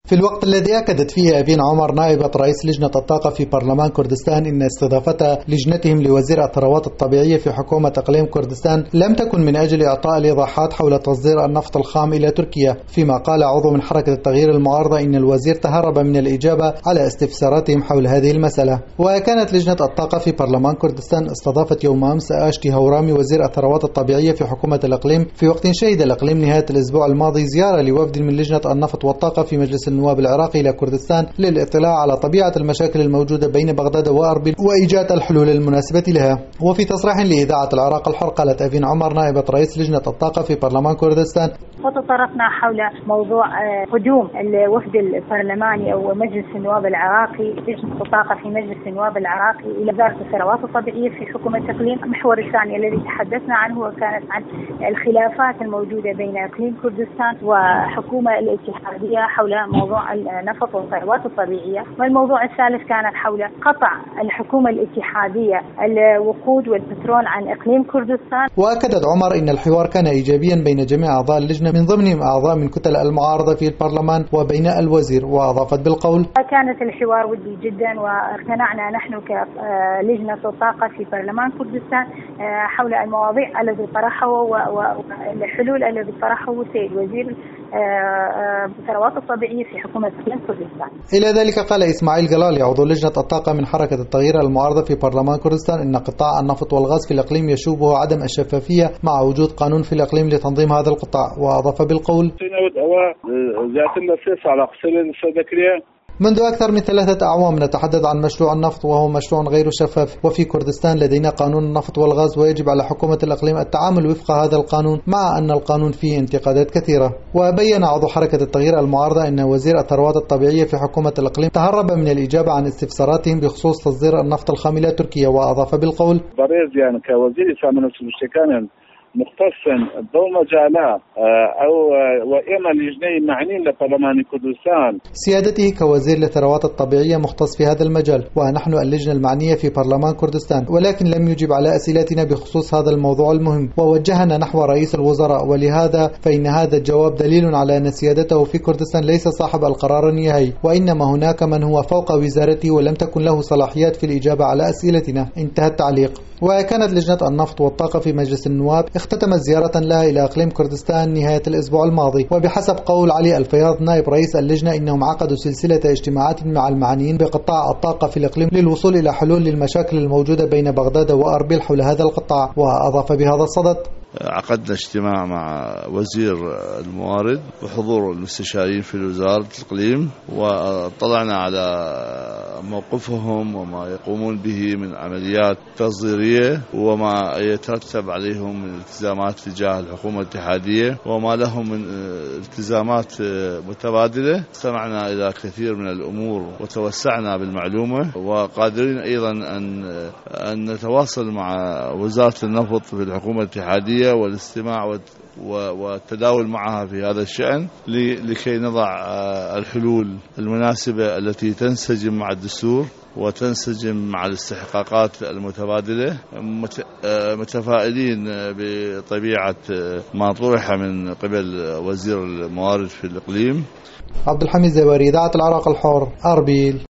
في الوقت الذي أكدت فيه أفين عمر نائبة رئيس لجنة الطاقة في برلمان كردستان إن استضافة لجنتهم لوزير الثروات الطبيعية في حكومة إقليم كردستان لم تكن من أجل إعطاء الإيضاحات حول تصدير النفط الخام إلى تركيا، فيما قال عضو من حركة التغيير المعارضة إن الوزير تهرب من الإجابة على استفساراتهم حول هذه المسألة. وكانت لجنة الطاقة في برلمان كردستان استضافت يوم أمس آشتي هورامي وزير الثروات الطبيعية في حكومة الإقليم، في وقت شهد الإقليم نهاية الأسبوع الماضي زيارة لوفد من لجنة النفط والطاقة في مجلس النواب العراقي إلى كردستان للاطلاع على طبيعة المشاكل الموجودة بين بغداد وأربيل وإيجاد الحلول المناسبة لها. وفي تصريح لإذاعة العراق الحر قالت أفين عمر نائبة رئيس لجنة الطاقة في برلمان كردستان: وتطرقنا حول موضوع قدوم الوفد البرلماني أو مجلس النواب العراقي، لجنة الطاقة في مجلس النواب العراقي إلى وزارة الثروات الطبيعية في حكومة إقليم. المحور الثاني الذي تحدثنا عنه وكانت عن الخلافات الموجودة بين إقليم كردستان وحكومة الاتحادية حول موضوع النفط والثروات الطبيعية. والموضوع الثالث كان حول قطع الحكومة الاتحادية الوقود والبترول عن إقليم كردستان. وأكدت عمر إن الحوار كان إيجابيا بين جميع أعضاء اللجنة من ضمنهم أعضاء من كتل المعارضة في البرلمان وبين الوزير. وأضافت بالقول: كانت الحوار ودي جدا، واقتنعنا نحن كلجنة الطاقة في برلمان كردستان حول المواضيع التي طرحها والحلول التي طرحها السيد وزير الثروات الطبيعية في حكومة كردستان. إلى ذلك قال إسماعيل جلالي عضو لجنة الطاقة من حركة التغيير المعارضة في برلمان كردستان إن قطاع النفط والغاز في الإقليم يشوبه عدم الشفافية مع وجود قانون في الإقليم لتنظيم هذا القطاع. وأضاف بالقول: منذ أكثر من 3 أعوام نتحدث عن مشروع النفط وهو مشروع غير شفاف، وفي كردستان لدينا قانون النفط والغاز ويجب على حكومة الإقليم التعامل وفق هذا القانون، مع أن القانون فيه انتقادات كثيرة. وبين عضو حركة التغيير المعارضة أن وزير الثروات الطبيعية في حكومة الإقليم تهرب من الإجابة عن استفساراتهم بخصوص تصدير النفط الخام إلى تركيا. وأضاف بالقول: مختصا ضو مجالها أو وإما لجنين معنين لبرلمان كردستان. سيادته كوزير للثروات الطبيعية مختص في هذا المجال، ونحن اللجنة المعنية في برلمان كردستان، ولكن لم يجب على أسئلتنا بخصوص هذا الموضوع المهم، ووجهنا نحو رئيس الوزراء، ولهذا فإن هذا الجواب دليل على أن سيادته في كردستان ليس صاحب القرار النهائي، وإنما هناك من هو فوق وزارته ولم تكن له صلاحيات في الإجابة على أسئلتنا. انتهى التعليق. وكانت لجنة النفط والطاقة في مجلس النواب اختتمت زيارة لها إلى إقليم كردستان نهاية الأسبوع الماضي، وبحسب قول علي الفياض نائب رئيس اللجنة إنهم عقدوا سلسلة اجتماعات مع المعنيين بقطاع الطاقة في الإقليم للوصول إلى حلول للمشاكل الموجودة بين بغداد وأربيل حول هذا القطاع. وأضاف بهذا الصدد: عقدنا اجتماع مع وزير الموارد بحضور المستشارين في وزارة الإقليم، وطلعنا على موقفهم وما يقومون به من عمليات تصديرية وما يترتب عليهم من التزامات تجاه الحكومة الاتحادية وما لهم من التزامات متبادلة. استمعنا إلى كثير من الأمور وتوسعنا بالمعلومة، وقادرين أيضا أن نتواصل مع وزارة النفط في الحكومة الاتحادية والاستماع والتداول معها في هذا الشأن لكي نضع الحلول المناسبة التي تنسجم مع الدستور وتنسجم مع الاستحقاقات المتبادلة، متفائلين بطبيعة ما طرح من قبل وزير الموارد في الإقليم. عبد الحميد زواري، إذاعة العراق الحر، أربيل.